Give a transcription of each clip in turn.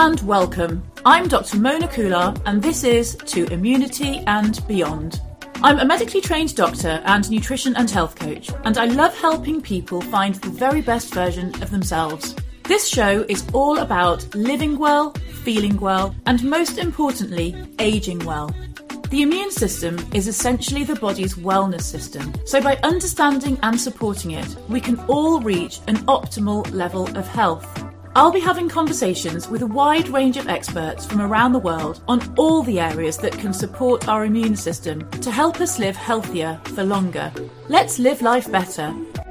And welcome. I'm Dr. Mona Kular, and this is To Immunity and Beyond. I'm a medically trained doctor and nutrition and health coach, and I love helping people find the very best version of themselves. This show is all about living well, feeling well, and most importantly, aging well. The immune system is essentially the body's wellness system, so by understanding and supporting it, we can all reach an optimal level of health. I'll be having conversations with a wide range of experts from around the world on all the areas that can support our immune system to help us live healthier for longer. Let's live life better.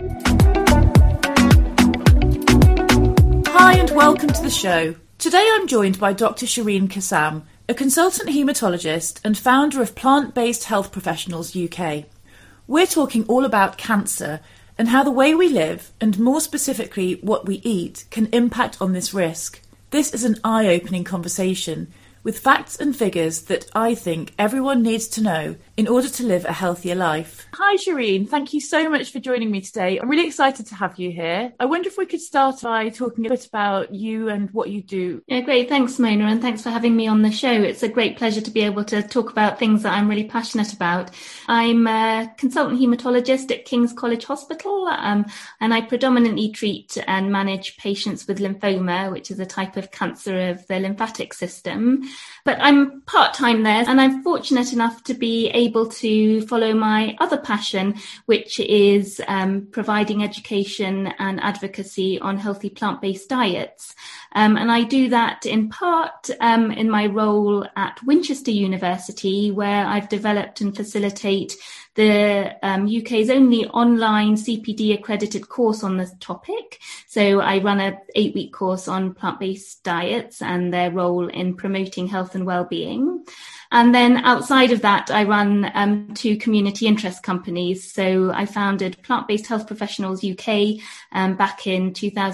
Hi and welcome to the show. Today I'm joined by Dr. Shireen Kassam, a consultant haematologist and founder of Plant-Based Health Professionals UK. We're talking all about cancer and how the way we live, and more specifically what we eat, can impact on this risk. This is an eye-opening conversation with facts and figures that I think everyone needs to know in order to live a healthier life. Hi Shireen, thank you so much for joining me today. I'm really excited to have you here. I wonder if we could start by talking a bit about you and what you do. Yeah, great. Thanks, Mona, and thanks for having me on the show. It's a great pleasure to be able to talk about things that I'm really passionate about. I'm a consultant haematologist at King's College Hospital, and I predominantly treat and manage patients with lymphoma, which is a type of cancer of the lymphatic system. But I'm part-time there, and I'm fortunate enough to be able to follow my other passion, which is providing education and advocacy on healthy plant-based diets. And I do that in part in my role at Winchester University, where I've developed and facilitate the UK's only online CPD accredited course on this topic. So I run an 8-week course on plant-based diets and their role in promoting health and well-being. And then outside of that, I run 2 community interest companies. So I founded Plant-Based Health Professionals UK back in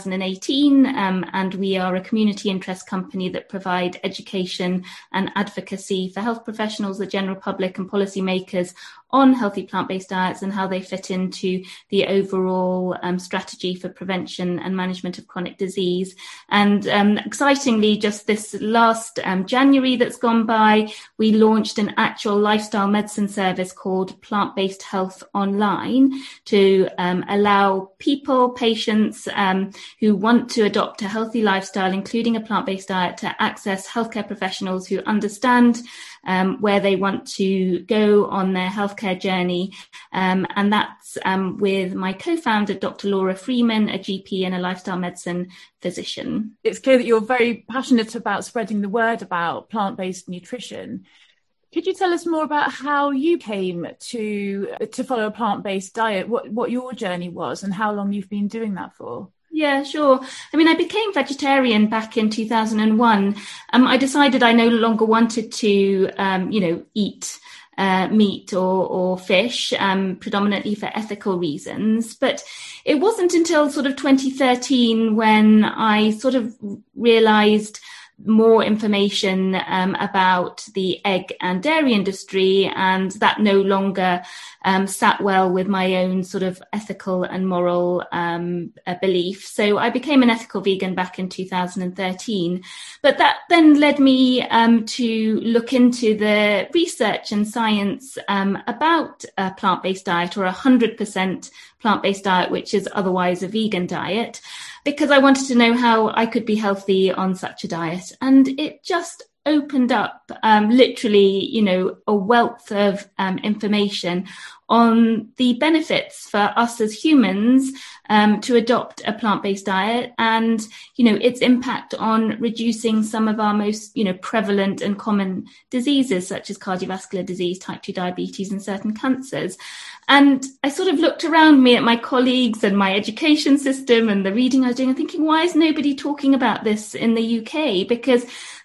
2018, and we are a community interest company that provide education and advocacy for health professionals, the general public and policymakers on healthy plant-based diets and how they fit into the overall strategy for prevention and management of chronic disease. And excitingly, just this last January that's gone by, we launched an actual lifestyle medicine service called Plant-Based Health Online to allow people, patients who want to adopt a healthy lifestyle, including a plant-based diet, to access healthcare professionals who understand where they want to go on their healthcare journey. And that's with my co-founder, Dr. Laura Freeman, a GP and a lifestyle medicine physician. It's clear that you're very passionate about spreading the word about plant-based nutrition. Could you tell us more about how you came to follow a plant-based diet, what your journey was and how long you've been doing that for? Yeah, sure. I mean, I became vegetarian back in 2001. I decided I no longer wanted to, eat meat or fish, predominantly for ethical reasons. But it wasn't until sort of 2013 when I sort of realized more information about the egg and dairy industry, and that no longer sat well with my own sort of ethical and moral belief. So I became an ethical vegan back in 2013. But that then led me to look into the research and science about a plant-based diet, or 100% plant-based diet, which is otherwise a vegan diet, because I wanted to know how I could be healthy on such a diet. And it just opened up literally, a wealth of information on the benefits for us as humans to adopt a plant-based diet, and, its impact on reducing some of our most, prevalent and common diseases, such as cardiovascular disease, type 2 diabetes, and certain cancers. And I sort of looked around me at my colleagues and my education system and the reading I was doing and thinking, why is nobody talking about this in the UK? Because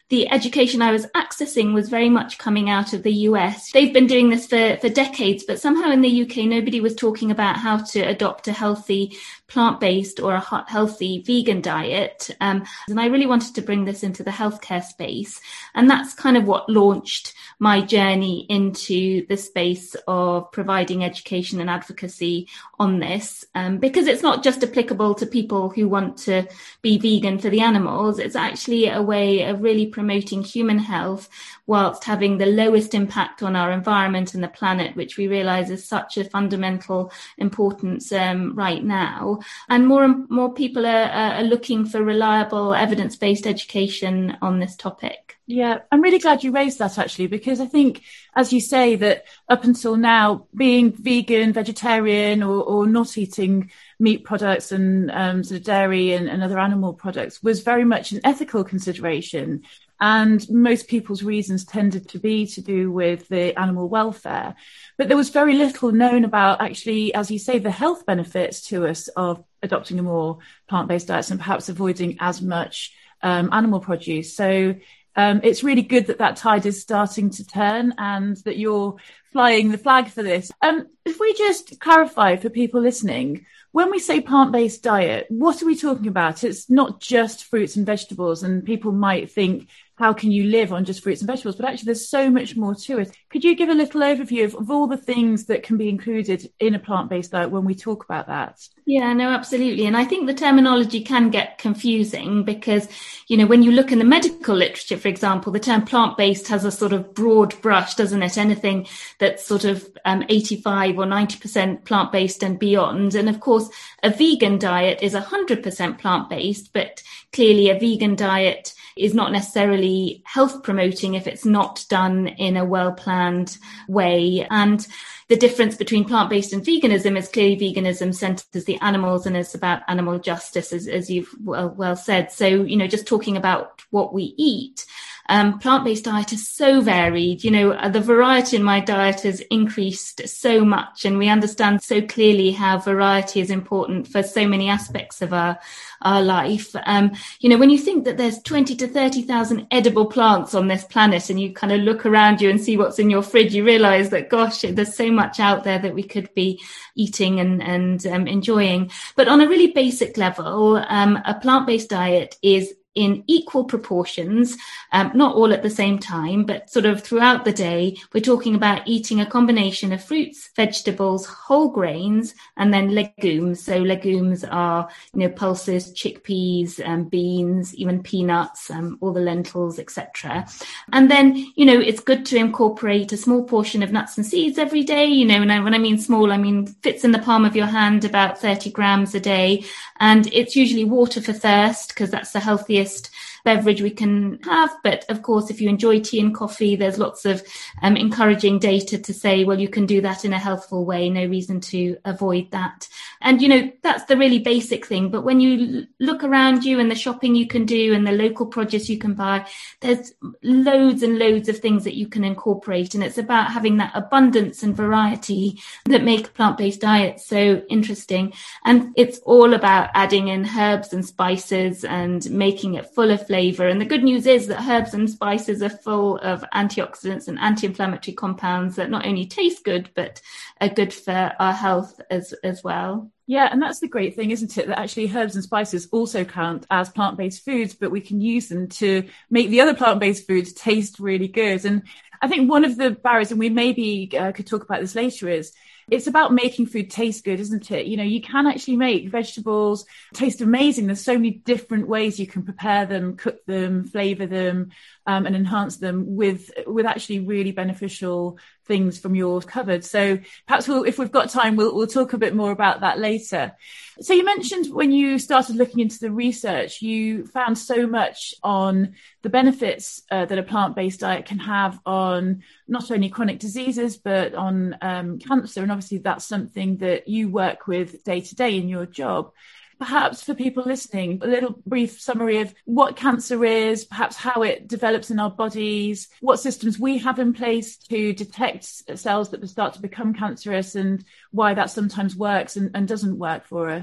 the education I was accessing was very much coming out of the US. They've been doing this for decades, but somehow in the UK, nobody was talking about how to adopt a healthy plant-based or a healthy vegan diet. And I really wanted to bring this into the healthcare space. And that's kind of what launched my journey into the space of providing education and advocacy on this, because it's not just applicable to people who want to be vegan for the animals. It's actually a way of really promoting human health whilst having the lowest impact on our environment and the planet, which we realise is such a fundamental importance right now. And more people are looking for reliable evidence-based education on this topic. Yeah, I'm really glad you raised that, actually, because I think, as you say, that up until now, being vegan, vegetarian, or not eating meat products and sort of dairy and other animal products was very much an ethical consideration. And most people's reasons tended to be to do with the animal welfare. But there was very little known about, actually, as you say, the health benefits to us of adopting a more plant-based diet and perhaps avoiding as much animal produce. So it's really good that tide is starting to turn and that you're flying the flag for this. If we just clarify for people listening, when we say plant-based diet, what are we talking about? It's not just fruits and vegetables, and people might think, how can you live on just fruits and vegetables? But actually, there's so much more to it. Could you give a little overview of all the things that can be included in a plant-based diet when we talk about that? Yeah, no, absolutely. And I think the terminology can get confusing because, when you look in the medical literature, for example, the term plant-based has a sort of broad brush, doesn't it? Anything that's sort of 85 or 90% plant-based and beyond. And of course, a vegan diet is 100% plant-based, but clearly a vegan diet is not necessarily health promoting if it's not done in a well-planned way. And the difference between plant-based and veganism is clearly veganism centers the animals and is about animal justice, as you've well said. So, just talking about what we eat, plant-based diet is so varied. The variety in my diet has increased so much, and we understand so clearly how variety is important for so many aspects of our life. When you think that there's 20 to 30,000 edible plants on this planet, and you kind of look around you and see what's in your fridge, you realize that, gosh, there's so much out there that we could be eating and enjoying. But on a really basic level, a plant-based diet is in equal proportions, not all at the same time, but sort of throughout the day, we're talking about eating a combination of fruits, vegetables, whole grains, and then legumes. So legumes are, pulses, chickpeas, beans, even peanuts, all the lentils, etc. And then, it's good to incorporate a small portion of nuts and seeds every day. And when I mean small, I mean fits in the palm of your hand, about 30 grams a day. And it's usually water for thirst because that's the healthiest beverage we can have. But of course, if you enjoy tea and coffee, there's lots of encouraging data to say, well, you can do that in a healthful way. No reason to avoid that. And, that's the really basic thing. But when you look around you and the shopping you can do and the local produce you can buy, there's loads and loads of things that you can incorporate. And it's about having that abundance and variety that make plant-based diets so interesting. And it's all about adding in herbs and spices and making it full of flavor. And the good news is that herbs and spices are full of antioxidants and anti-inflammatory compounds that not only taste good, but are good for our health as well. Yeah, and that's the great thing, isn't it? That actually herbs and spices also count as plant-based foods, but we can use them to make the other plant-based foods taste really good. And I think one of the barriers, and we maybe could talk about this later, is it's about making food taste good, isn't it? You can actually make vegetables taste amazing. There's so many different ways you can prepare them, cook them, flavor them, and enhance them with actually really beneficial things from your cupboard. So perhaps if we've got time, we'll talk a bit more about that later. So you mentioned when you started looking into the research, you found so much on the benefits that a plant-based diet can have on not only chronic diseases, but on cancer. And obviously that's something that you work with day to day in your job. Perhaps for people listening, a little brief summary of what cancer is, perhaps how it develops in our bodies, what systems we have in place to detect cells that start to become cancerous, and why that sometimes works and doesn't work for us.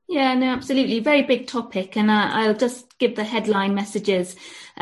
Yeah, no, absolutely. Very big topic. And I'll just give the headline messages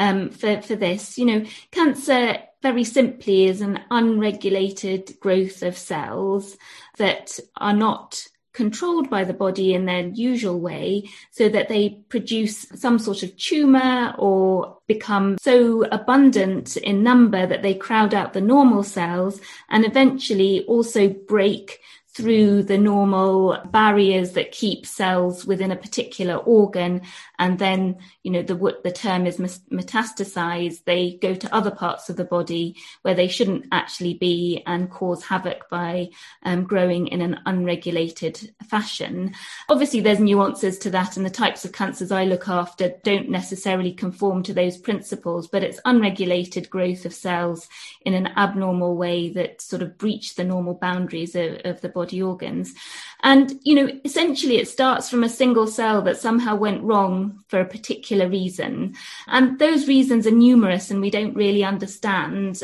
for this. Cancer very simply is an unregulated growth of cells that are not controlled by the body in their usual way, so that they produce some sort of tumor or become so abundant in number that they crowd out the normal cells and eventually also break through the normal barriers that keep cells within a particular organ. And then, the term is metastasized. They go to other parts of the body where they shouldn't actually be and cause havoc by growing in an unregulated fashion. Obviously, there's nuances to that, and the types of cancers I look after don't necessarily conform to those principles, but it's unregulated growth of cells in an abnormal way that sort of breach the normal boundaries of the body organs. And, essentially it starts from a single cell that somehow went wrong for a particular reason. And those reasons are numerous and we don't really understand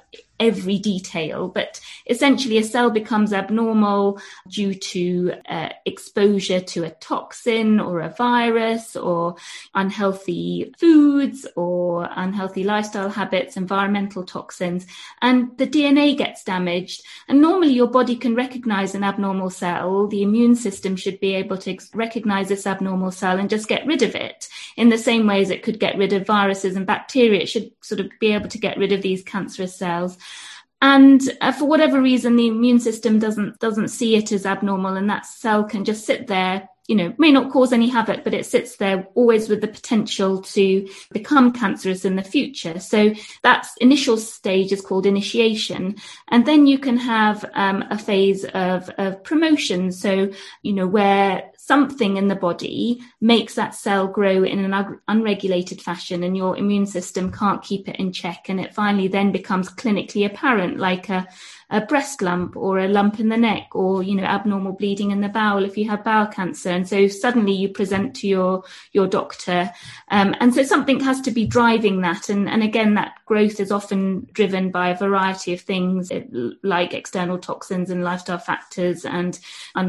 every detail, but essentially a cell becomes abnormal due to exposure to a toxin or a virus or unhealthy foods or unhealthy lifestyle habits, environmental toxins, and the DNA gets damaged. And normally your body can recognize an abnormal cell. The immune system should be able to recognize this abnormal cell and just get rid of it. In the same way as it could get rid of viruses and bacteria, it should sort of be able to get rid of these cancerous cells. And for whatever reason, the immune system doesn't see it as abnormal, and that cell can just sit there, may not cause any havoc, but it sits there always with the potential to become cancerous in the future. So that initial stage is called initiation. And then you can have a phase of promotion. So, where something in the body makes that cell grow in an unregulated fashion and your immune system can't keep it in check. And it finally then becomes clinically apparent, like a breast lump or a lump in the neck or, abnormal bleeding in the bowel if you have bowel cancer. And so suddenly you present to your doctor. And so something has to be driving that. And again, that growth is often driven by a variety of things like external toxins and lifestyle factors and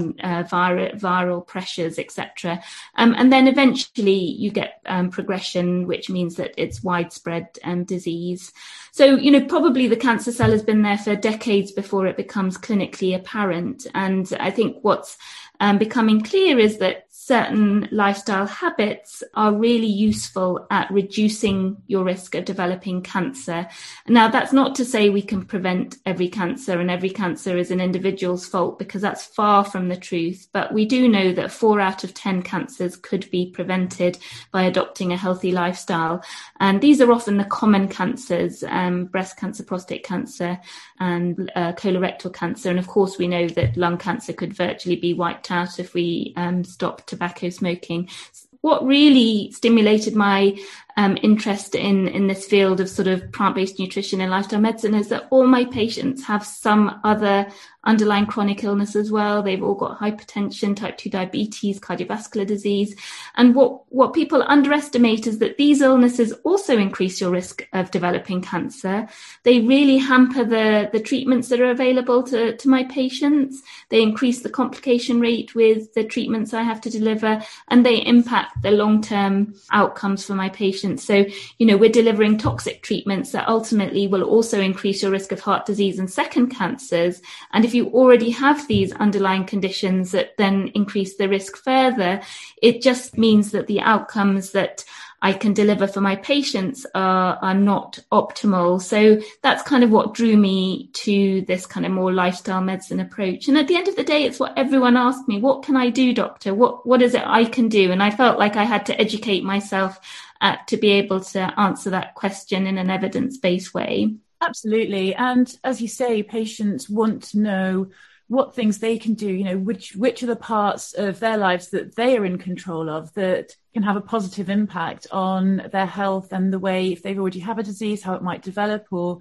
viral pressures, etc. And then eventually you get progression, which means that it's widespread disease. So, probably the cancer cell has been there for decades before it becomes clinically apparent. And I think what's becoming clear is that certain lifestyle habits are really useful at reducing your risk of developing cancer. Now, that's not to say we can prevent every cancer and every cancer is an individual's fault, because that's far from the truth. But we do know that 4 out of 10 cancers could be prevented by adopting a healthy lifestyle. And these are often the common cancers, breast cancer, prostate cancer, and colorectal cancer. And of course, we know that lung cancer could virtually be wiped out if we stop tobacco smoking. What really stimulated my interest in this field of sort of plant-based nutrition and lifestyle medicine is that all my patients have some other underlying chronic illness as well. They've all got hypertension, type 2 diabetes, cardiovascular disease. And what people underestimate is that these illnesses also increase your risk of developing cancer. They really hamper the treatments that are available to my patients. They increase the complication rate with the treatments I have to deliver, and they impact the long-term outcomes for my patients. So, we're delivering toxic treatments that ultimately will also increase your risk of heart disease and second cancers. And if you already have these underlying conditions that then increase the risk further, it just means that the outcomes that I can deliver for my patients are not optimal. So that's kind of what drew me to this kind of more lifestyle medicine approach. And at the end of the day, it's what everyone asked me. What can I do, doctor? What is it I can do? And I felt like I had to educate myself to be able to answer that question in an evidence-based way. Absolutely. And as you say, patients want to know what things they can do, which are the parts of their lives that they are in control of that can have a positive impact on their health and the way, if they've already have a disease, how it might develop or,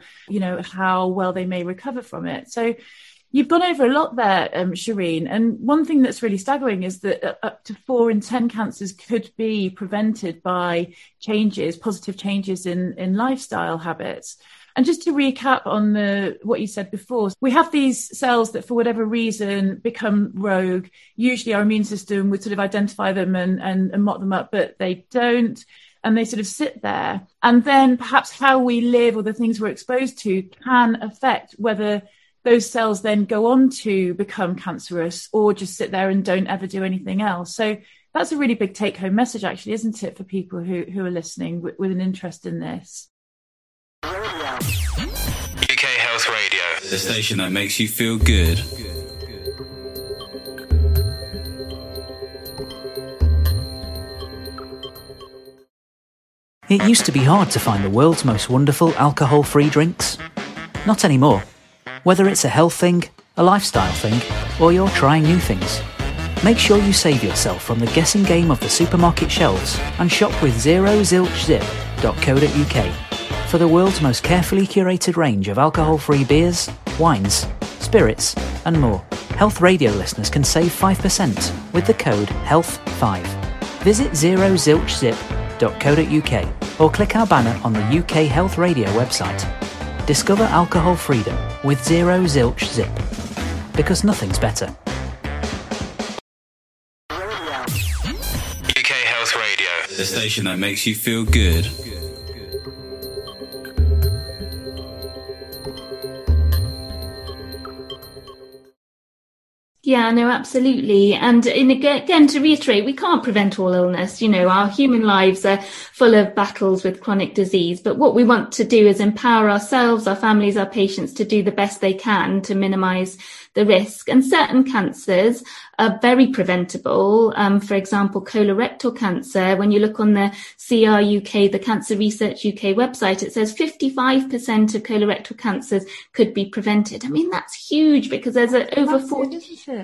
how well they may recover from it. So you've gone over a lot there, Shireen. And one thing that's really staggering is that up to 4 in 10 cancers could be prevented by positive changes in lifestyle habits. And just to recap on what you said before, we have these cells that for whatever reason become rogue. Usually our immune system would sort of identify them and mop them up, but they don't. And they sort of sit there. And then perhaps how we live or the things we're exposed to can affect whether those cells then go on to become cancerous or just sit there and don't ever do anything else. So that's a really big take-home message, actually, isn't it, for people who are listening with an interest in this? UK Health Radio, the station that makes you feel good. It used to be hard to find the world's most wonderful alcohol-free drinks. Not anymore. Whether it's a health thing, a lifestyle thing, or you're trying new things, make sure you save yourself from the guessing game of the supermarket shelves and shop with zerozilchzip.co.uk for the world's most carefully curated range of alcohol-free beers, wines, spirits, and more. Health Radio listeners can save 5% with the code HEALTH5. Visit zerozilchzip.co.uk or click our banner on the UK Health Radio website. Discover alcohol freedom with Zero Zilch Zip, because nothing's better. UK Health Radio, the station that makes you feel good. Yeah, no, absolutely. And again, to reiterate, we can't prevent all illness. You know, our human lives are full of battles with chronic disease. But what we want to do is empower ourselves, our families, our patients to do the best they can to minimize the risk. And certain cancers are very preventable. For example, colorectal cancer. When you look on the CR UK, the Cancer Research UK website, it says 55% of colorectal cancers could be prevented. I mean, that's huge, because there's over 40.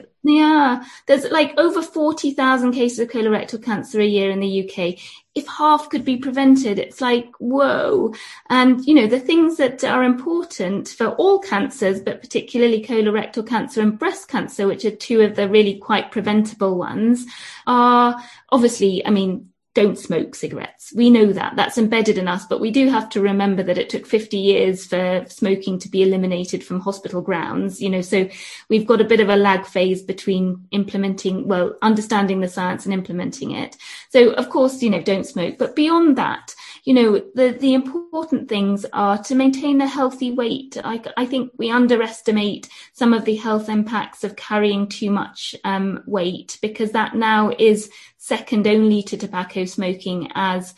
Yeah, there's like over 40,000 cases of colorectal cancer a year in the UK. If half could be prevented, it's like, whoa. And, you know, the things that are important for all cancers, but particularly colorectal cancer and breast cancer, which are two of the really quite preventable ones, are obviously, I mean, don't smoke cigarettes. We know that. That's embedded in us, but we do have to remember that it took 50 years for smoking to be eliminated from hospital grounds, you know, so we've got a bit of a lag phase between understanding the science and implementing it. So, of course, you know, don't smoke. But beyond that, you know, the important things are to maintain a healthy weight. I think we underestimate some of the health impacts of carrying too much weight, because that now is second only to tobacco smoking as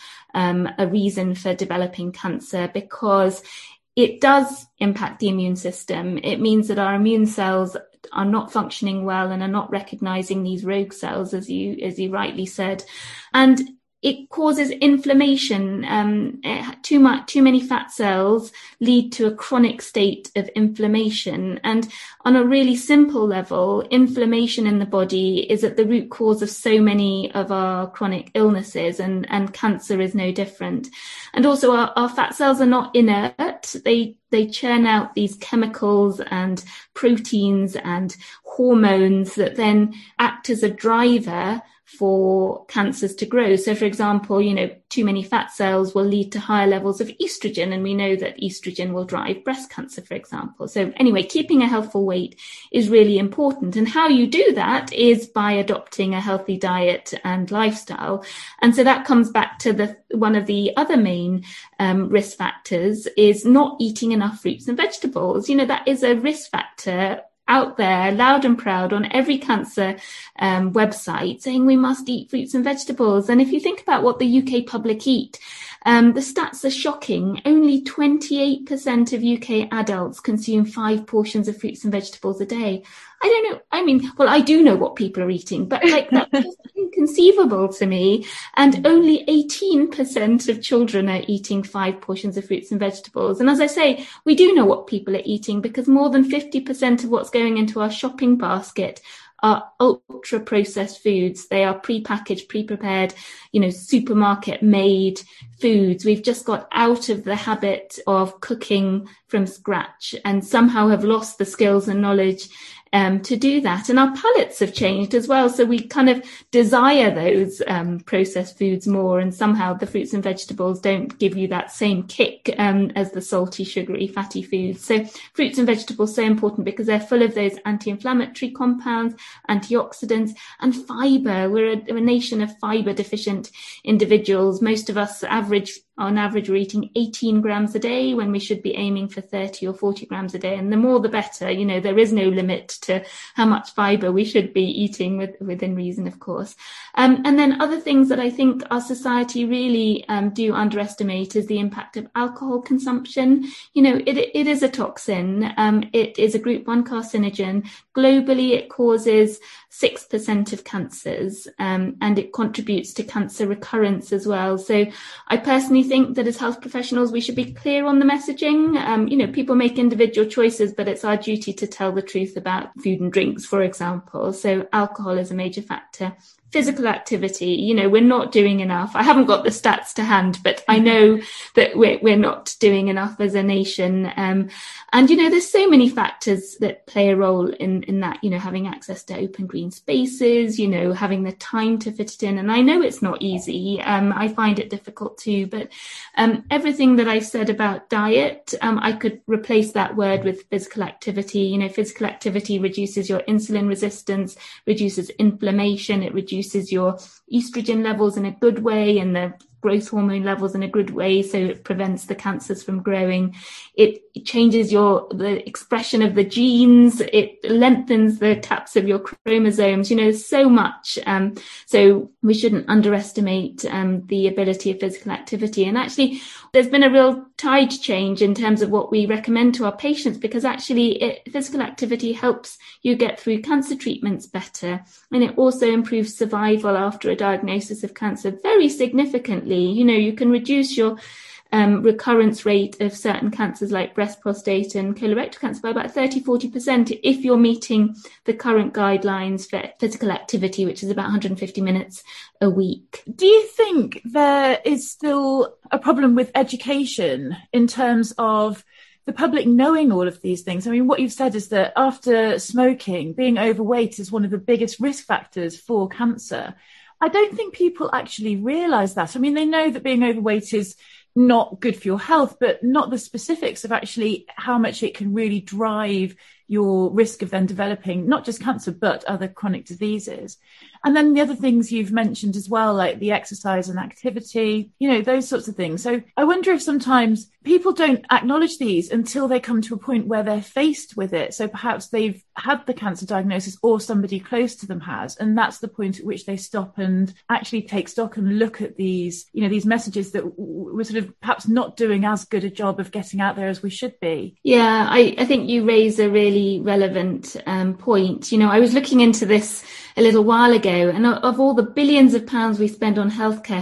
a reason for developing cancer, because it does impact the immune system. It means that our immune cells are not functioning well and are not recognizing these rogue cells, as you rightly said. And it causes inflammation. Too many fat cells lead to a chronic state of inflammation. And on a really simple level, inflammation in the body is at the root cause of so many of our chronic illnesses, and cancer is no different. And also our fat cells are not inert. They churn out these chemicals and proteins and hormones that then act as a driver for cancers to grow. So, for example, you know, too many fat cells will lead to higher levels of estrogen, and we know that estrogen will drive breast cancer, for example. So anyway, keeping a healthful weight is really important. And how you do that is by adopting a healthy diet and lifestyle. And so that comes back to one of the other main risk factors is not eating enough fruits and vegetables. You know, that is a risk factor out there, loud and proud, on every cancer website, saying we must eat fruits and vegetables. And if you think about what the UK public eat, the stats are shocking. Only 28% of UK adults consume 5 portions of fruits and vegetables a day. I don't know. I mean, well, I do know what people are eating, but like that's just inconceivable to me. And only 18% of children are eating 5 portions of fruits and vegetables. And as I say, we do know what people are eating, because more than 50% of what's going into our shopping basket are ultra processed foods. They are pre-packaged, pre-prepared, you know, supermarket made foods. We've just got out of the habit of cooking from scratch and somehow have lost the skills and knowledge to do that. And our palates have changed as well. So we kind of desire those processed foods more, and somehow the fruits and vegetables don't give you that same kick as the salty, sugary, fatty foods. So fruits and vegetables are so important because they're full of those anti-inflammatory compounds, antioxidants, and fibre. We're a nation of fibre deficient individuals. Most of us on average, we're eating 18 grams a day when we should be aiming for 30 or 40 grams a day. And the more, the better. You know, there is no limit to how much fibre we should be eating within reason, of course. And then other things that I think our society really do underestimate is the impact of alcohol consumption. You know, it is a toxin. It is a group 1 carcinogen. Globally, it causes 6% of cancers, and it contributes to cancer recurrence as well. So I personally think that as health professionals, we should be clear on the messaging. You know, people make individual choices, but it's our duty to tell the truth about food and drinks, for example. So alcohol is a major factor. Physical activity, you know, we're not doing enough. I haven't got the stats to hand, but I know that we're not doing enough as a nation. And, you know, there's so many factors that play a role in that, you know, having access to open green spaces, you know, having the time to fit it in. And I know it's not easy. I find it difficult too, but everything that I've said about diet, I could replace that word with physical activity. You know, physical activity reduces your insulin resistance, reduces inflammation, it reduces your estrogen levels in a good way and the growth hormone levels in a good way, so it prevents the cancers from growing. It changes the expression of the genes. It lengthens the caps of your chromosomes. You know, so much. So we shouldn't underestimate the ability of physical activity. And actually, there's been a real tide change in terms of what we recommend to our patients, because actually physical activity helps you get through cancer treatments better. And it also improves survival after a diagnosis of cancer very significantly. You know, you can reduce your recurrence rate of certain cancers like breast, prostate and colorectal cancer by about 30-40% if you're meeting the current guidelines for physical activity, which is about 150 minutes a week. Do you think there is still a problem with education in terms of the public knowing all of these things? I mean, what you've said is that after smoking, being overweight is one of the biggest risk factors for cancer. I don't think people actually realise that. I mean, they know that being overweight is not good for your health, but not the specifics of actually how much it can really drive your risk of then developing not just cancer, but other chronic diseases. And then the other things you've mentioned as well, like the exercise and activity, you know, those sorts of things. So I wonder if sometimes people don't acknowledge these until they come to a point where they're faced with it. So perhaps they've had the cancer diagnosis or somebody close to them has, and that's the point at which they stop and actually take stock and look at these, you know, these messages that we're sort of perhaps not doing as good a job of getting out there as we should be. Yeah, I think you raise a really relevant point. You know, I was looking into this a little while ago, and of all the billions of pounds we spend on healthcare,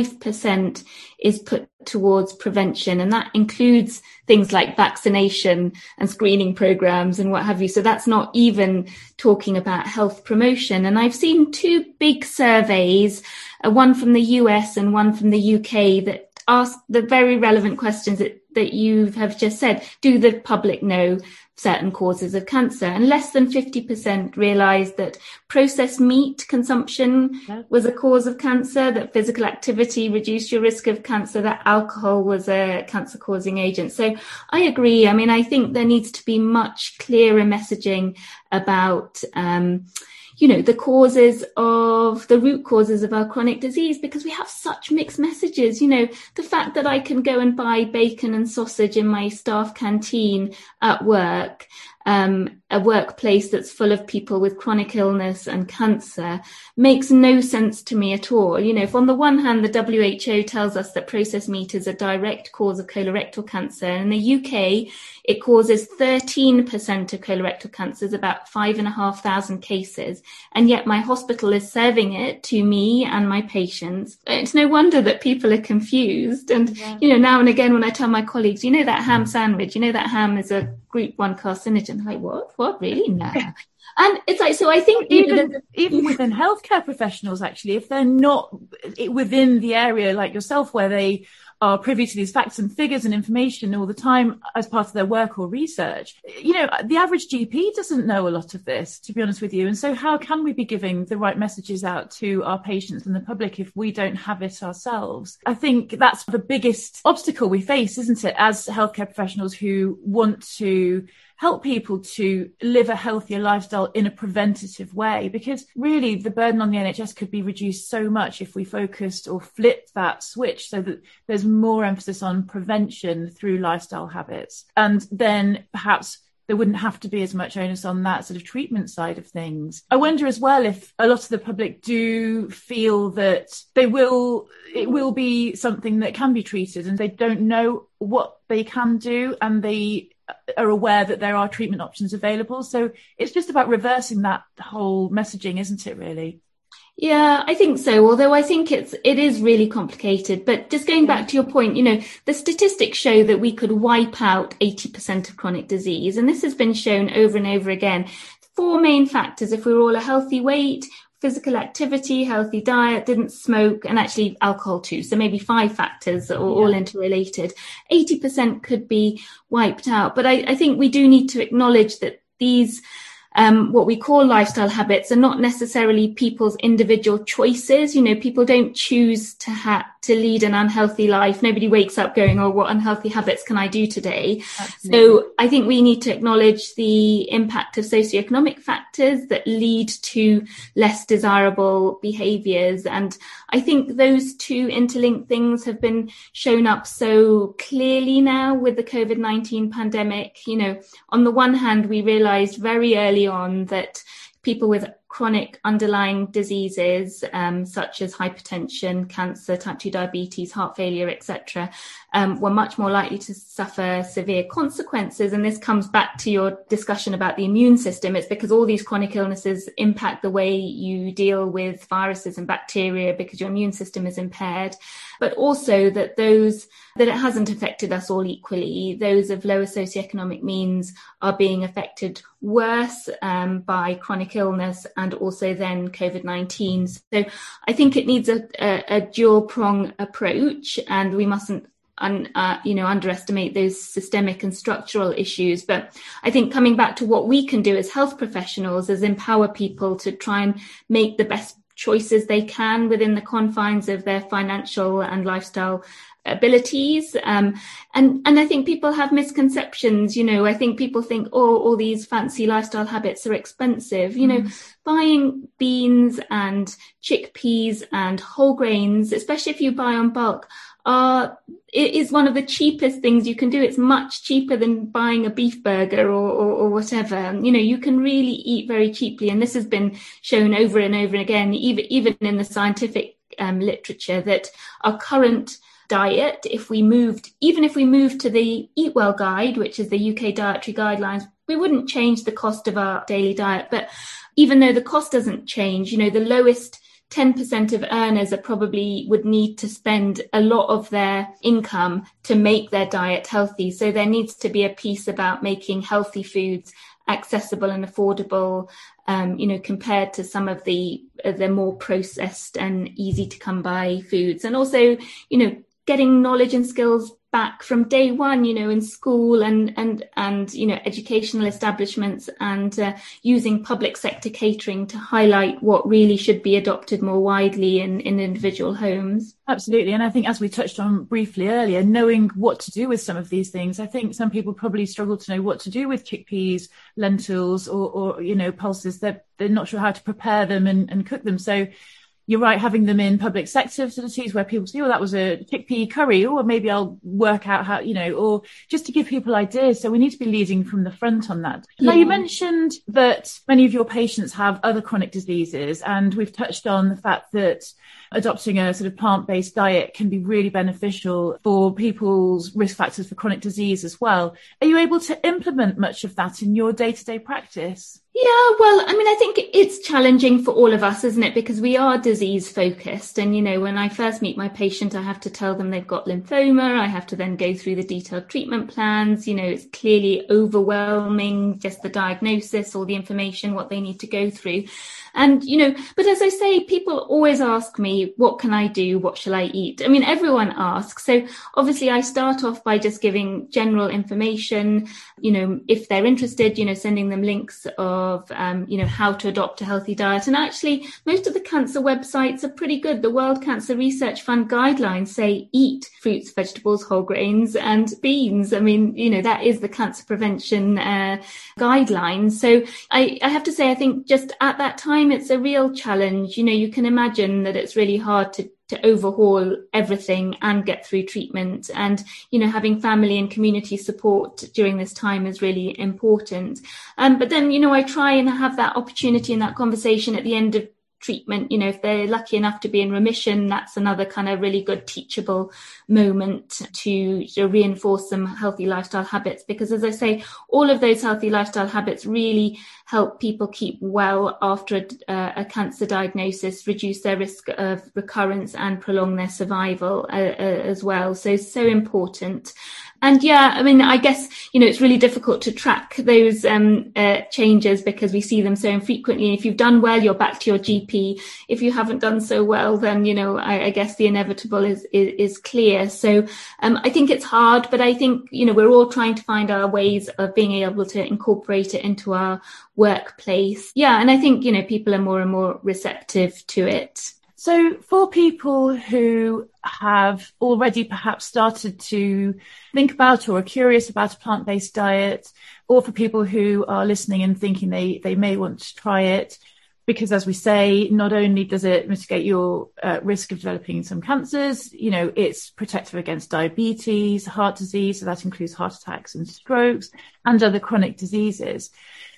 5% is put towards prevention, and that includes things like vaccination and screening programs and what have you. So that's not even talking about health promotion. And I've seen 2 big surveys, one from the US and one from the UK, that ask the very relevant questions that you have just said. Do the public know certain causes of cancer? And less than 50% realised that processed meat consumption was a cause of cancer, that physical activity reduced your risk of cancer, that alcohol was a cancer-causing agent. So I agree. I mean, I think there needs to be much clearer messaging about you know, the root causes of our chronic disease, because we have such mixed messages. You know, the fact that I can go and buy bacon and sausage in my staff canteen at work, a workplace that's full of people with chronic illness and cancer, makes no sense to me at all. You know, if on the one hand, the WHO tells us that processed meat is a direct cause of colorectal cancer, in the UK, it causes 13% of colorectal cancers, about 5,500 cases. And yet my hospital is serving it to me and my patients. It's no wonder that people are confused. And, you know, now and again, when I tell my colleagues, you know, that ham sandwich, you know, that ham is a group 1 carcinogen. They're like, what really? No. And it's like, so I think even within healthcare professionals, actually, if they're not within the area like yourself, where they are privy to these facts and figures and information all the time as part of their work or research. You know, the average GP doesn't know a lot of this, to be honest with you. And so how can we be giving the right messages out to our patients and the public if we don't have it ourselves? I think that's the biggest obstacle we face, isn't it, as healthcare professionals who want to help people to live a healthier lifestyle in a preventative way, because really the burden on the NHS could be reduced so much if we focused or flipped that switch so that there's more emphasis on prevention through lifestyle habits. And then perhaps there wouldn't have to be as much onus on that sort of treatment side of things. I wonder as well if a lot of the public do feel that it will be something that can be treated and they don't know what they can do, and they are aware that there are treatment options available. So it's just about reversing that whole messaging, isn't it, really? Yeah, I think so. Although I think it is really complicated. But just going back to your point, you know, the statistics show that we could wipe out 80% of chronic disease. And this has been shown over and over again. 4 main factors: if we were all a healthy weight, physical activity, healthy diet, didn't smoke, and actually alcohol too. So maybe 5 factors that are all interrelated. 80% could be wiped out. But I think we do need to acknowledge that these what we call lifestyle habits are not necessarily people's individual choices. You know, people don't choose to lead an unhealthy life. Nobody wakes up going, oh, what unhealthy habits can I do today? Absolutely. So I think we need to acknowledge the impact of socioeconomic factors that lead to less desirable behaviours. And I think those two interlinked things have been shown up so clearly now with the COVID-19 pandemic. You know, on the one hand, we realised very early on that people with chronic underlying diseases such as hypertension, cancer, type 2 diabetes, heart failure, etc., were much more likely to suffer severe consequences. And this comes back to your discussion about the immune system. It's because all these chronic illnesses impact the way you deal with viruses and bacteria because your immune system is impaired. But also that it hasn't affected us all equally. Those of lower socioeconomic means are being affected worse by chronic illness and also then COVID-19. So I think it needs a dual prong approach, and we mustn't underestimate those systemic and structural issues. But I think coming back to what we can do as health professionals is empower people to try and make the best choices they can within the confines of their financial and lifestyle abilities. And I think people have misconceptions. You know, I think people think, oh, all these fancy lifestyle habits are expensive. You know, buying beans and chickpeas and whole grains, especially if you buy on bulk, it is one of the cheapest things you can do. It's much cheaper than buying a beef burger or whatever. You know, you can really eat very cheaply. And this has been shown over and over again, even in the scientific literature, that our current diet, if we moved to the Eat Well Guide, which is the UK dietary guidelines, we wouldn't change the cost of our daily diet. But even though the cost doesn't change, you know, the lowest 10% of earners would need to spend a lot of their income to make their diet healthy. So there needs to be a piece about making healthy foods accessible and affordable, compared to some of the more processed and easy to come by foods. And also, you know, getting knowledge and skills back from day one, you know, in school and you know, educational establishments, and using public sector catering to highlight what really should be adopted more widely in individual homes. Absolutely. And I think, as we touched on briefly earlier, knowing what to do with some of these things. I think some people probably struggle to know what to do with chickpeas, lentils, or you know, pulses. They're not sure how to prepare them and cook them. So you're right, having them in public sector facilities where people say, oh, that was a chickpea curry, or maybe I'll work out how, you know, or just to give people ideas. So we need to be leading from the front on that. Yeah. Now, you mentioned that many of your patients have other chronic diseases, and we've touched on the fact that adopting a sort of plant-based diet can be really beneficial for people's risk factors for chronic disease as well. Are you able to implement much of that in your day-to-day practice? Yeah, well, I mean, I think it's challenging for all of us, isn't it? Because we are disease focused. And, you know, when I first meet my patient, I have to tell them they've got lymphoma. I have to then go through the detailed treatment plans. You know, it's clearly overwhelming, just the diagnosis, all the information, what they need to go through. And, but as I say, people always ask me, what can I do? What shall I eat? I mean, everyone asks. So obviously I start off by just giving general information, if they're interested, sending them links of, how to adopt a healthy diet. And actually, most of the cancer websites are pretty good. The World Cancer Research Fund guidelines say eat fruits, vegetables, whole grains and beans. I mean, that is the cancer prevention guidelines. So I have to say, I think just at that time, it's a real challenge. You can imagine that it's really hard to overhaul everything and get through treatment. And, having family and community support during this time is really important. But then, I try and have that opportunity and that conversation at the end of treatment. If they're lucky enough to be in remission, that's another kind of really good teachable moment to reinforce some healthy lifestyle habits. Because as I say, all of those healthy lifestyle habits really help people keep well after a cancer diagnosis, reduce their risk of recurrence and prolong their survival as well. So important. And I guess, it's really difficult to track those changes because we see them so infrequently. If you've done well, you're back to your GP. If you haven't done so well, then, I guess the inevitable is clear. So I think it's hard, but I think, we're all trying to find our ways of being able to incorporate it into our workplace. Yeah. And I think, people are more and more receptive to it. So for people who have already perhaps started to think about or are curious about a plant-based diet, or for people who are listening and thinking they may want to try it, because as we say, not only does it mitigate your risk of developing some cancers, it's protective against diabetes, heart disease, so that includes heart attacks and strokes and other chronic diseases.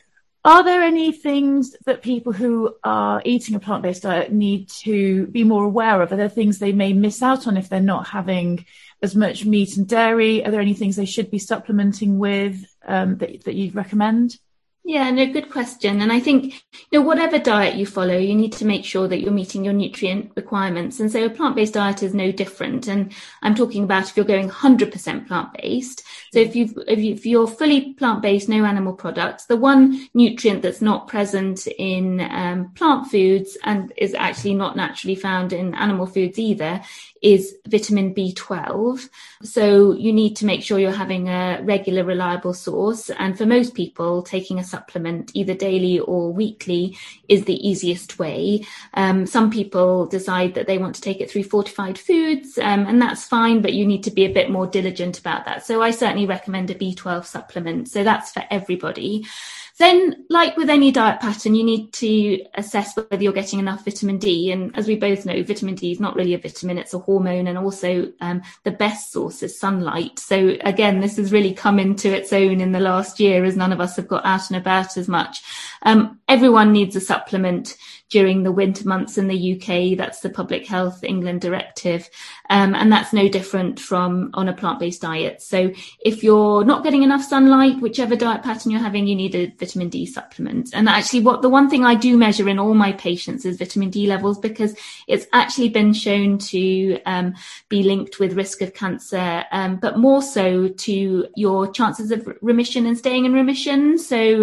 Are there any things that people who are eating a plant-based diet need to be more aware of? Are there things they may miss out on if they're not having as much meat and dairy? Are there any things they should be supplementing with that you'd recommend? Yeah, no, good question. And I think, whatever diet you follow, you need to make sure that you're meeting your nutrient requirements. And so a plant-based diet is no different. And I'm talking about if you're going 100% plant-based. So if you're fully plant-based, no animal products, the one nutrient that's not present in plant foods and is actually not naturally found in animal foods either is vitamin B12. So you need to make sure you're having a regular, reliable source. And for most people, taking a supplement either daily or weekly is the easiest way. Some people decide that they want to take it through fortified foods, and that's fine, but you need to be a bit more diligent about that. So I certainly recommend a B12 supplement. So that's for everybody. Then, like with any diet pattern, you need to assess whether you're getting enough vitamin D. And as we both know, vitamin D is not really a vitamin, it's a hormone. And also the best source is sunlight. So again, this has really come into its own in the last year as none of us have got out and about as much. Everyone needs a supplement during the winter months in the UK. That's the Public Health England directive. And that's no different from on a plant-based diet. So if you're not getting enough sunlight, whichever diet pattern you're having, you need a vitamin D supplement. And actually the one thing I do measure in all my patients is vitamin D levels, because it's actually been shown to be linked with risk of cancer, but more so to your chances of remission and staying in remission. So,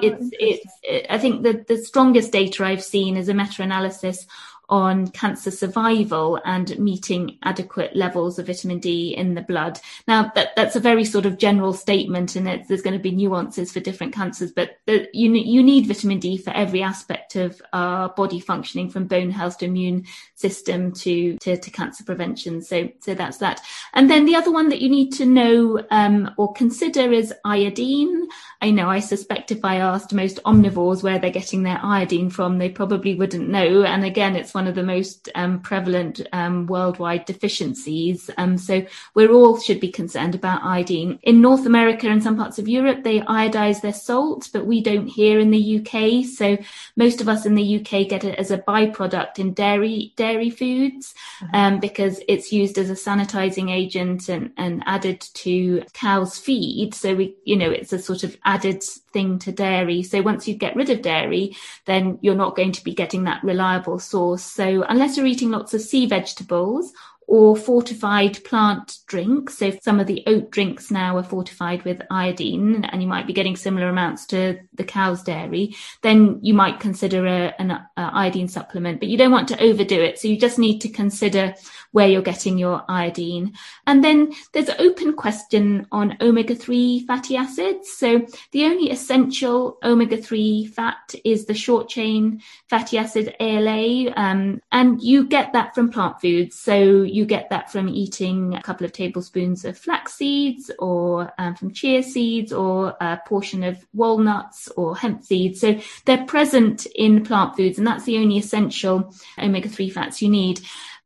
I think that the strongest data I've seen is a meta-analysis on cancer survival and meeting adequate levels of vitamin D in the blood. Now, that's a very sort of general statement, and there's going to be nuances for different cancers, but you need vitamin D for every aspect of our body functioning, from bone health to immune system to cancer prevention. So that's that. And then the other one that you need to know or consider is iodine. I suspect if I asked most omnivores where they're getting their iodine from, they probably wouldn't know. And again, it's one of the most prevalent worldwide deficiencies. So we all should be concerned about iodine. In North America and some parts of Europe, they iodize their salt, but we don't here in the UK. So most of us in the UK get it as a byproduct in dairy foods, because it's used as a sanitizing agent and added to cows' feed. So it's a sort of added thing to dairy. So once you get rid of dairy, then you're not going to be getting that reliable source. So unless you're eating lots of sea vegetables or fortified plant drinks. So some of the oat drinks now are fortified with iodine, and you might be getting similar amounts to the cow's dairy, then you might consider an iodine supplement, but you don't want to overdo it. So you just need to consider where you're getting your iodine. And then there's an open question on omega-3 fatty acids. So the only essential omega-3 fat is the short chain fatty acid ALA, and you get that from plant foods. So you get that from eating a couple of tablespoons of flax seeds, or from chia seeds, or a portion of walnuts or hemp seeds. So they're present in plant foods, and that's the only essential omega-3 fats you need.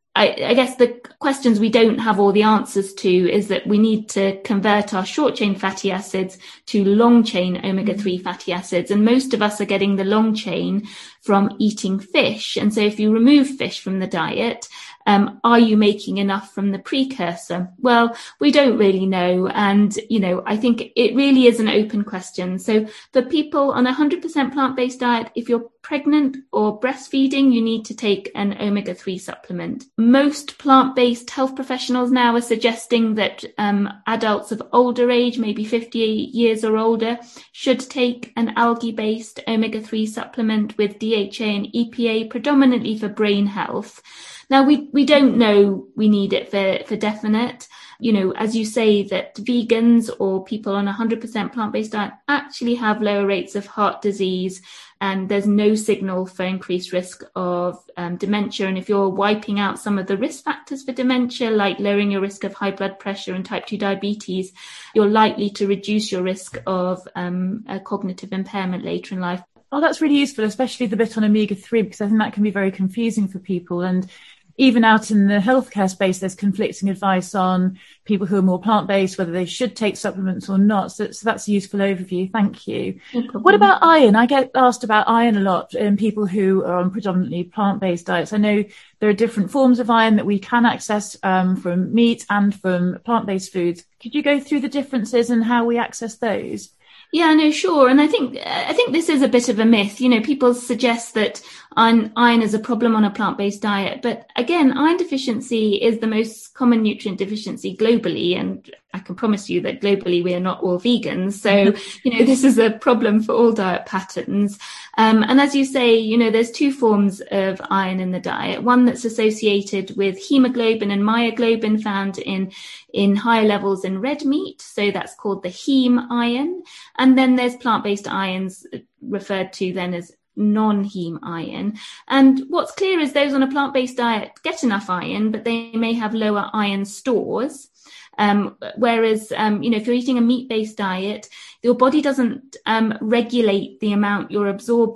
I guess the questions we don't have all the answers to is that we need to convert our short chain fatty acids to long chain omega-3 fatty acids. And most of us are getting the long chain from eating fish. And so if you remove fish from the diet, are you making enough from the precursor? Well, we don't really know. And, I think it really is an open question. So for people on a 100% plant-based diet, if you're pregnant or breastfeeding, you need to take an omega-3 supplement. Most plant-based health professionals now are suggesting that adults of older age, maybe 50 years or older, should take an algae-based omega-3 supplement with DHA and EPA, predominantly for brain health. Now, we don't know we need it for definite. As you say, that vegans or people on a 100% plant-based diet actually have lower rates of heart disease, and there's no signal for increased risk of dementia. And if you're wiping out some of the risk factors for dementia, like lowering your risk of high blood pressure and type 2 diabetes, you're likely to reduce your risk of a cognitive impairment later in life. Oh, that's really useful, especially the bit on omega-3, because I think that can be very confusing for people. And even out in the healthcare space, there's conflicting advice on people who are more plant-based, whether they should take supplements or not. So that's a useful overview. Thank you. No problem. What about iron? I get asked about iron a lot in people who are on predominantly plant-based diets. I know there are different forms of iron that we can access from meat and from plant-based foods. Could you go through the differences and how we access those? Yeah, no, sure. And I think this is a bit of a myth. People suggest that iron is a problem on a plant-based diet. But again, iron deficiency is the most common nutrient deficiency globally. And I can promise you that globally we are not all vegans. So, this is a problem for all diet patterns. And as you say, there's two forms of iron in the diet. One that's associated with hemoglobin and myoglobin, found in higher levels in red meat. So that's called the heme iron. And then there's plant-based irons, referred to then as non-heme iron. And what's clear is those on a plant-based diet get enough iron, but they may have lower iron stores. Whereas, if you're eating a meat-based diet, your body doesn't regulate the amount you're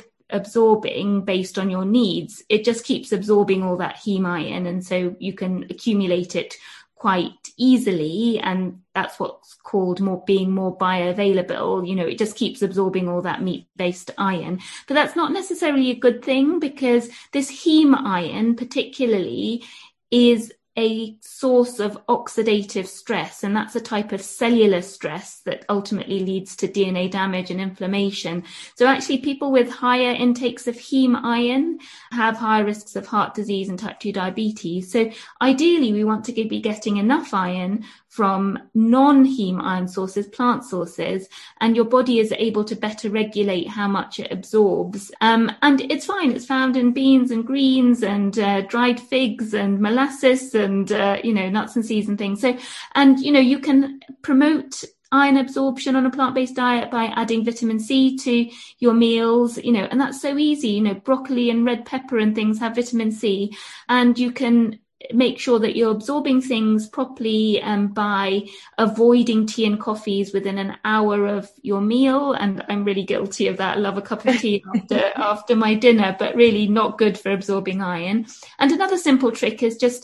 absorbing based on your needs. It just keeps absorbing all that heme iron, and so you can accumulate it quite easily, and that's what's called being more bioavailable. It just keeps absorbing all that meat-based iron. But that's not necessarily a good thing, because this heme iron particularly is a source of oxidative stress, and that's a type of cellular stress that ultimately leads to DNA damage and inflammation. So actually, people with higher intakes of heme iron have higher risks of heart disease and type 2 diabetes. So ideally, we want to be getting enough iron from non-heme iron sources, plant sources, and your body is able to better regulate how much it absorbs. And it's fine. It's found in beans and greens and dried figs and molasses and, nuts and seeds and things. So, and, you can promote iron absorption on a plant-based diet by adding vitamin C to your meals, and that's so easy. Broccoli and red pepper and things have vitamin C, and you can make sure that you're absorbing things properly by avoiding tea and coffees within an hour of your meal. And I'm really guilty of that. I love a cup of tea after my dinner, but really not good for absorbing iron. And another simple trick is just,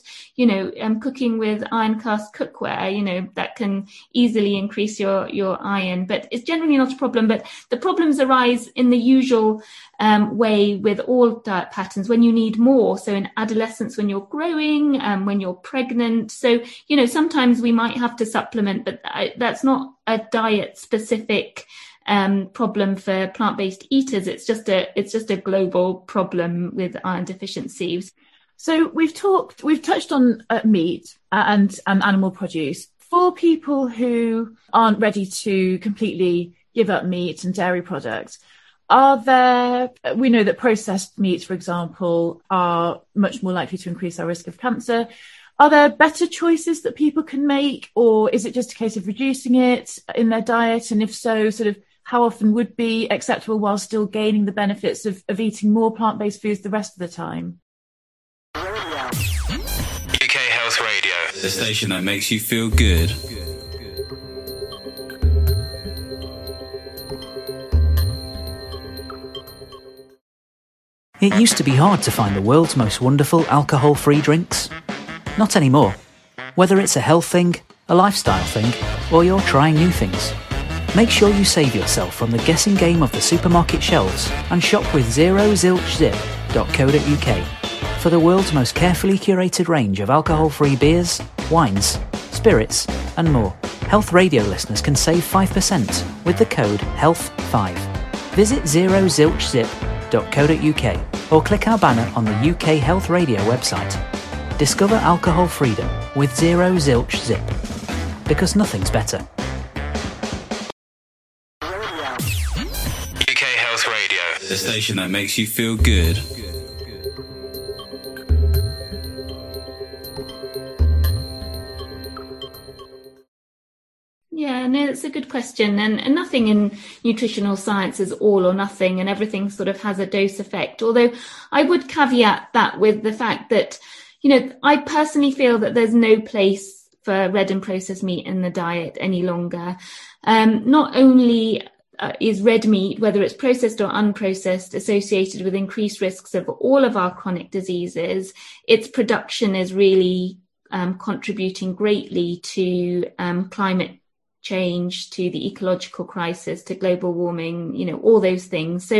cooking with iron cast cookware, that can easily increase your iron, but it's generally not a problem. But the problems arise in the usual way with all diet patterns, when you need more. So in adolescence, when you're growing, when you're pregnant. So, sometimes we might have to supplement, but that's not a diet specific problem for plant-based eaters. It's just a global problem with iron deficiencies. So we've touched on meat and animal produce. For people who aren't ready to completely give up meat and dairy products, we know that processed meats, for example, are much more likely to increase our risk of cancer. Are there better choices that people can make, or is it just a case of reducing it in their diet? And if so, sort of how often would be acceptable while still gaining the benefits of eating more plant-based foods the rest of the time? UK Health Radio, the station that makes you feel good. It used to be hard to find the world's most wonderful alcohol-free drinks. Not anymore. Whether it's a health thing, a lifestyle thing, or you're trying new things, make sure you save yourself from the guessing game of the supermarket shelves and shop with zerozilchzip.co.uk for the world's most carefully curated range of alcohol-free beers, wines, spirits, and more. Health Radio listeners can save 5% with the code HEALTH5. Visit zerozilchzip.co.uk or click our banner on the UK Health Radio website. Discover alcohol freedom with Zero Zilch Zip, because nothing's better. UK Health Radio, the station that makes you feel good. Yeah, no, that's a good question. And nothing in nutritional science is all or nothing, and everything sort of has a dose effect. Although I would caveat that with the fact that, I personally feel that there's no place for red and processed meat in the diet any longer. Not only is red meat, whether it's processed or unprocessed, associated with increased risks of all of our chronic diseases, its production is really contributing greatly to climate change, to the ecological crisis, to global warming, all those things. So,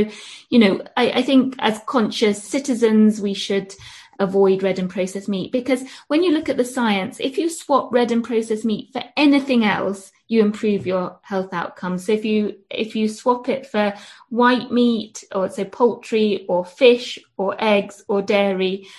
I think as conscious citizens, we should avoid red and processed meat, because when you look at the science, if you swap red and processed meat for anything else, you improve your health outcomes. So if you swap it for white meat, or so poultry or fish or eggs or dairy,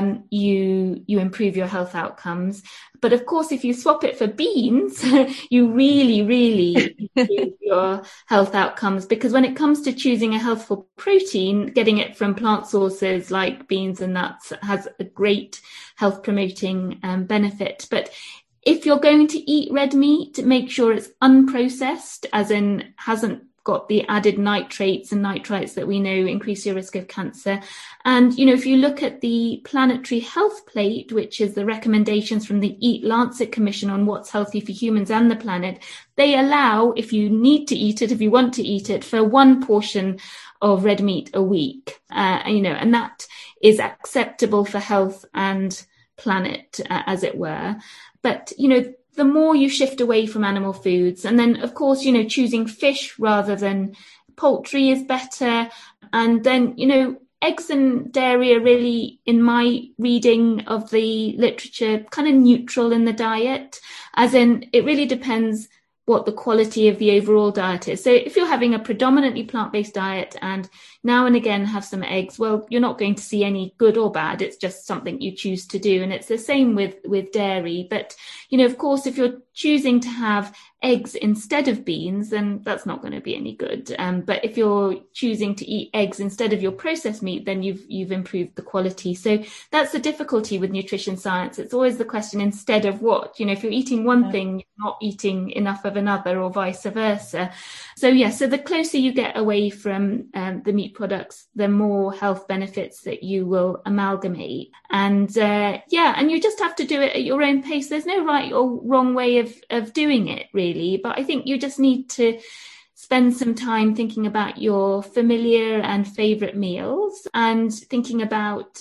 you improve your health outcomes. But of course, if you swap it for beans, you really, really improve your health outcomes, because when it comes to choosing a healthful protein, getting it from plant sources like beans and nuts has a great health promoting benefit. But if you're going to eat red meat, make sure it's unprocessed, as in hasn't got the added nitrates and nitrites that we know increase your risk of cancer. And, if you look at the Planetary Health Plate, which is the recommendations from the Eat Lancet Commission on what's healthy for humans and the planet, they allow, if you need to eat it, if you want to eat it, for one portion of red meat a week, and that is acceptable for health and planet, as it were. But, the more you shift away from animal foods, and then, of course, choosing fish rather than poultry is better. And then, eggs and dairy are really, in my reading of the literature, kind of neutral in the diet, as in it really depends what the quality of the overall diet is. So if you're having a predominantly plant-based diet and now and again have some eggs, well, you're not going to see any good or bad. It's just something you choose to do. And it's the same with dairy. But, of course, if you're choosing to have eggs instead of beans, then that's not going to be any good. But if you're choosing to eat eggs instead of your processed meat, then you've improved the quality. So that's the difficulty with nutrition science. It's always the question, instead of what? If you're eating one thing, you're not eating enough of another, or vice versa. So so the closer you get away from the meat products, the more health benefits that you will amalgamate. And and you just have to do it at your own pace. There's no right or wrong way of doing it, really. But I think you just need to spend some time thinking about your familiar and favorite meals, and thinking about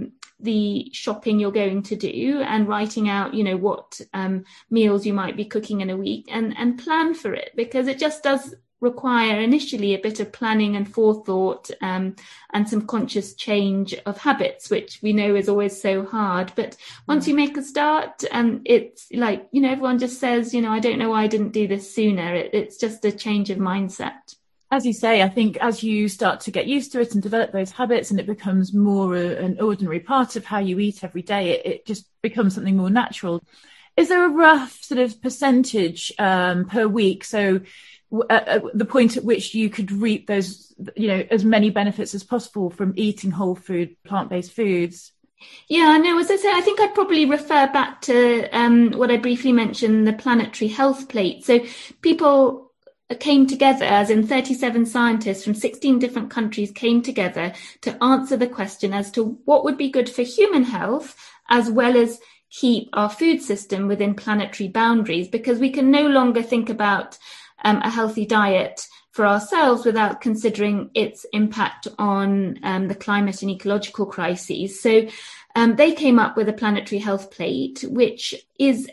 the shopping you're going to do, and writing out, what meals you might be cooking in a week, and plan for it, because it just does require initially a bit of planning and forethought, and some conscious change of habits, which we know is always so hard. But once you make a start, it's like, everyone just says, I don't know why I didn't do this sooner. It's just a change of mindset. As you say, I think as you start to get used to it and develop those habits and it becomes more an ordinary part of how you eat every day, it just becomes something more natural. Is there a rough sort of percentage per week? So the point at which you could reap those, as many benefits as possible from eating whole food, plant-based foods? Yeah, no, as I say, I think I'd probably refer back to what I briefly mentioned, the Planetary Health Plate. So people came together, as in 37 scientists from 16 different countries came together to answer the question as to what would be good for human health, as well as keep our food system within planetary boundaries, because we can no longer think about a healthy diet for ourselves without considering its impact on the climate and ecological crises. So they came up with a Planetary Health Plate, which is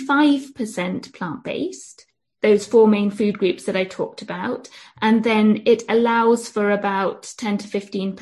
85% plant-based, those 4 main food groups that I talked about. And then it allows for about 10 to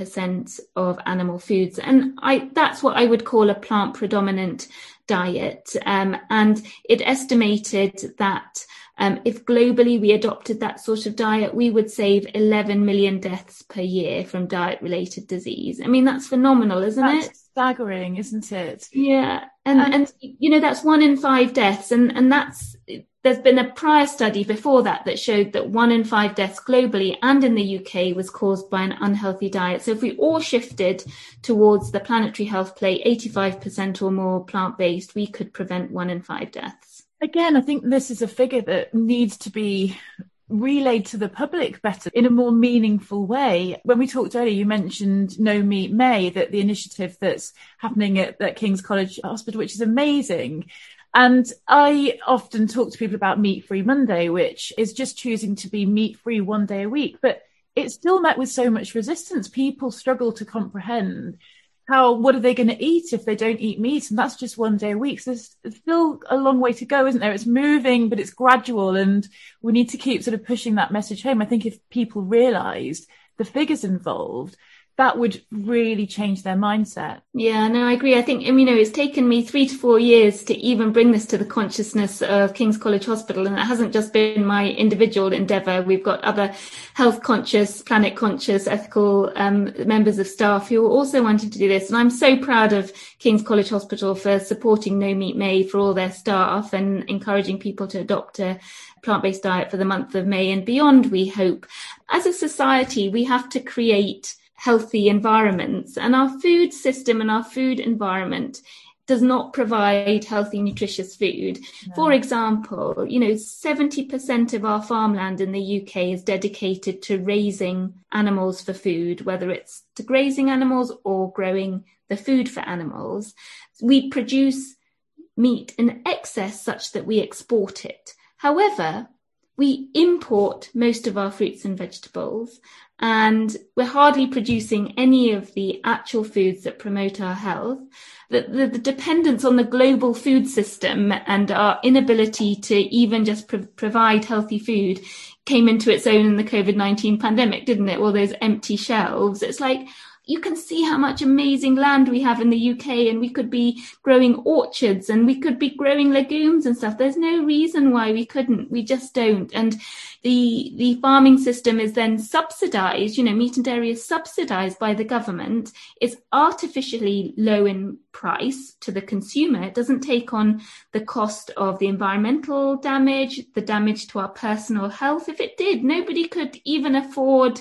15% of animal foods. And that's what I would call a plant predominant diet. And it estimated that if globally we adopted that sort of diet, we would save 11 million deaths per year from diet-related disease. I mean, that's phenomenal, isn't it? That's staggering, isn't it? Yeah. And that's 1 in 5 deaths. And there's been a prior study before that showed that 1 in 5 deaths globally and in the UK was caused by an unhealthy diet. So if we all shifted towards the Planetary Health Plate, 85% or more plant-based, we could prevent 1 in 5 deaths. Again, I think this is a figure that needs to be relayed to the public better in a more meaningful way. When we talked earlier, you mentioned No Meat May, that the initiative that's happening at King's College Hospital, which is amazing. And I often talk to people about Meat-Free Monday, which is just choosing to be meat-free 1 day a week. But it's still met with so much resistance. People struggle to comprehend what are they going to eat if they don't eat meat? And that's just 1 day a week. So there's still a long way to go, isn't there? It's moving, but it's gradual. And we need to keep sort of pushing that message home. I think if people realised the figures involved, that would really change their mindset. Yeah, no, I agree. I think, it's taken me 3 to 4 years to even bring this to the consciousness of King's College Hospital. And it hasn't just been my individual endeavour. We've got other health conscious, planet conscious, ethical members of staff who are also wanting to do this. And I'm so proud of King's College Hospital for supporting No Meat May for all their staff and encouraging people to adopt a plant-based diet for the month of May and beyond, we hope. As a society, we have to create healthy environments, and our food system and our food environment does not provide healthy, nutritious food. No. For example, 70% of our farmland in the UK is dedicated to raising animals for food, whether it's to grazing animals or growing the food for animals. We produce meat in excess such that we export it. However, we import most of our fruits and vegetables, and we're hardly producing any of the actual foods that promote our health. The dependence on the global food system and our inability to even just provide healthy food came into its own in the COVID-19 pandemic, didn't it? All those empty shelves. It's like, you can see how much amazing land we have in the UK, and we could be growing orchards and we could be growing legumes and stuff. There's no reason why we couldn't. We just don't. And the farming system is then subsidized, meat and dairy is subsidized by the government. It's artificially low in price to the consumer. It doesn't take on the cost of the environmental damage, the damage to our personal health. If it did, nobody could even afford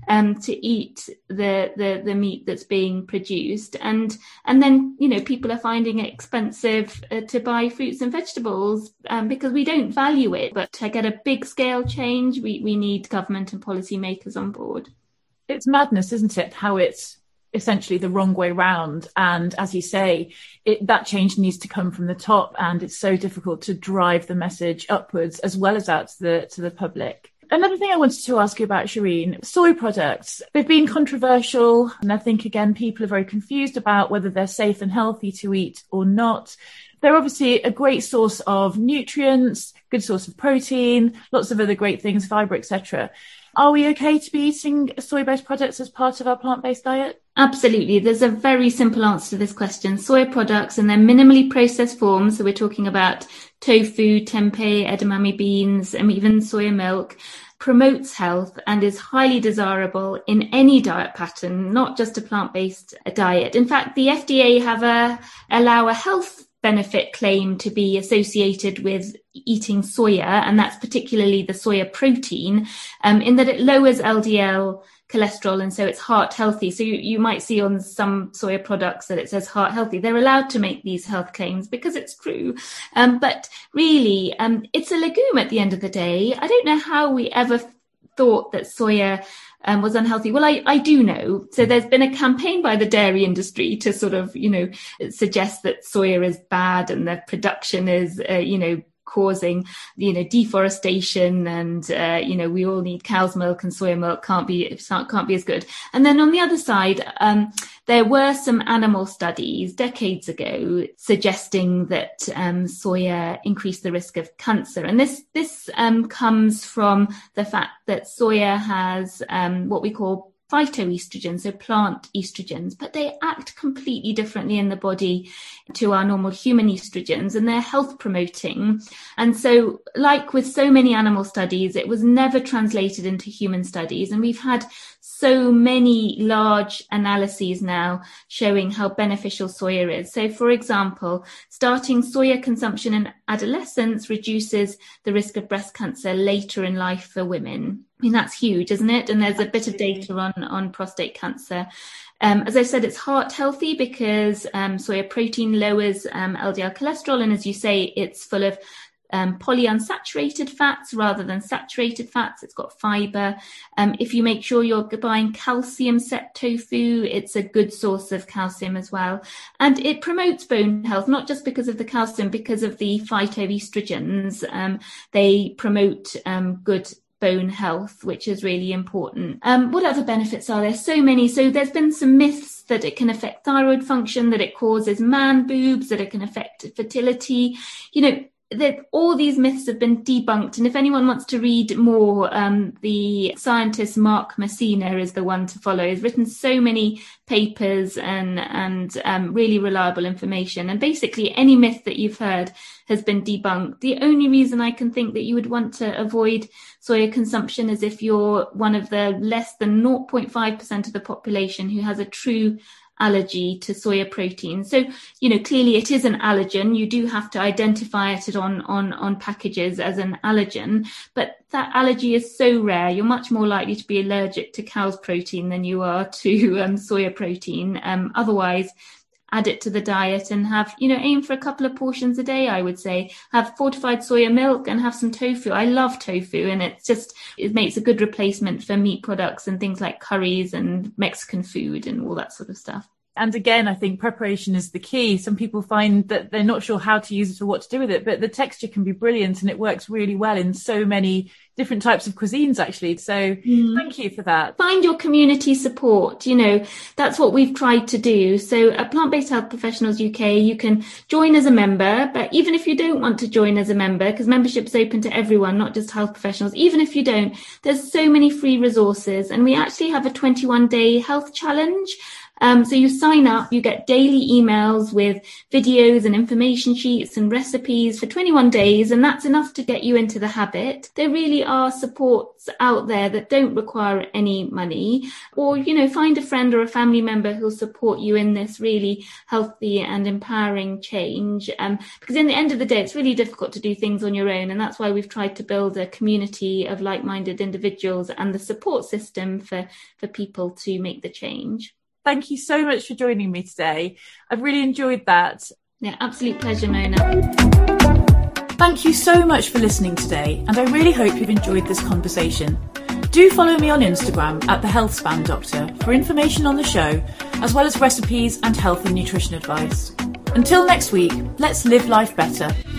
to eat the meat that's being produced. And then, people are finding it expensive to buy fruits and vegetables because we don't value it. But to get a big scale change, we need government and policymakers on board. It's madness, isn't it? How it's essentially the wrong way round. And as you say, that change needs to come from the top, and it's so difficult to drive the message upwards as well as out to the public. Another thing I wanted to ask you about, Shireen, soy products. They've been controversial, and I think, again, people are very confused about whether they're safe and healthy to eat or not. They're obviously a great source of nutrients, good source of protein, lots of other great things, fibre, etc. Are we okay to be eating soy-based products as part of our plant-based diet? Absolutely. There's a very simple answer to this question. Soy products in their minimally processed forms, so we're talking about tofu, tempeh, edamame beans, and even soya milk, promotes health and is highly desirable in any diet pattern, not just a plant-based diet. In fact, the FDA allow a health benefit claim to be associated with eating soya, and that's particularly the soya protein, in that it lowers LDL cholesterol, and so it's heart healthy. So you might see on some soya products that it says heart healthy. They're allowed to make these health claims because it's true. But really, it's a legume at the end of the day. I don't know how we ever thought that soya was unhealthy. Well, I do know. So there's been a campaign by the dairy industry to sort of, suggest that soya is bad and the production is, causing, deforestation, and, we all need cow's milk, and soya milk can't be as good. And then on the other side, there were some animal studies decades ago suggesting that soya increased the risk of cancer. And this comes from the fact that soya has what we call phytoestrogens, so plant estrogens, but they act completely differently in the body to our normal human estrogens, and they're health promoting. And so, like with so many animal studies, it was never translated into human studies. And we've had so many large analyses now showing how beneficial soya is. So, for example, starting soya consumption in adolescence reduces the risk of breast cancer later in life for women. I mean, that's huge, isn't it? And there's a bit of data on prostate cancer. As I said, it's heart healthy because soya protein lowers LDL cholesterol. And as you say, it's full of polyunsaturated fats rather than saturated fats. It's got fiber. If you make sure you're buying calcium set tofu, it's a good source of calcium as well. And it promotes bone health, not just because of the calcium, because of the phytoestrogens. They promote good bone health, which is really important. What other benefits are there? So many. So there's been some myths that it can affect thyroid function, that it causes man boobs, that it can affect fertility. That all these myths have been debunked. And if anyone wants to read more, the scientist Mark Messina is the one to follow. He's written so many papers and really reliable information. And basically any myth that you've heard has been debunked. The only reason I can think that you would want to avoid soya consumption is if you're one of the less than 0.5% of the population who has a true allergy to soya protein. So, clearly it is an allergen. You do have to identify it on packages as an allergen, but that allergy is so rare. You're much more likely to be allergic to cow's protein than you are to soya protein. Otherwise, add it to the diet and have, aim for a couple of portions a day, I would say. Have fortified soya milk and have some tofu. I love tofu, and it makes a good replacement for meat products and things like curries and Mexican food and all that sort of stuff. And again, I think preparation is the key. Some people find that they're not sure how to use it or what to do with it, but the texture can be brilliant and it works really well in so many different types of cuisines, actually. So thank you for that. Find your community support. That's what we've tried to do. So at Plant-Based Health Professionals UK, you can join as a member, but even if you don't want to join as a member, because membership is open to everyone, not just health professionals, even if you don't, there's so many free resources. And we actually have a 21-day health challenge. So you sign up, you get daily emails with videos and information sheets and recipes for 21 days, and that's enough to get you into the habit. There really are supports out there that don't require any money, or, find a friend or a family member who'll support you in this really healthy and empowering change. Because in the end of the day, it's really difficult to do things on your own, and that's why we've tried to build a community of like-minded individuals and the support system for people to make the change. Thank you so much for joining me today. I've really enjoyed that. Yeah, absolute pleasure, Mona. Thank you so much for listening today, and I really hope you've enjoyed this conversation. Do follow me on Instagram at The Healthspan Doctor for information on the show, as well as recipes and health and nutrition advice. Until next week, let's live life better.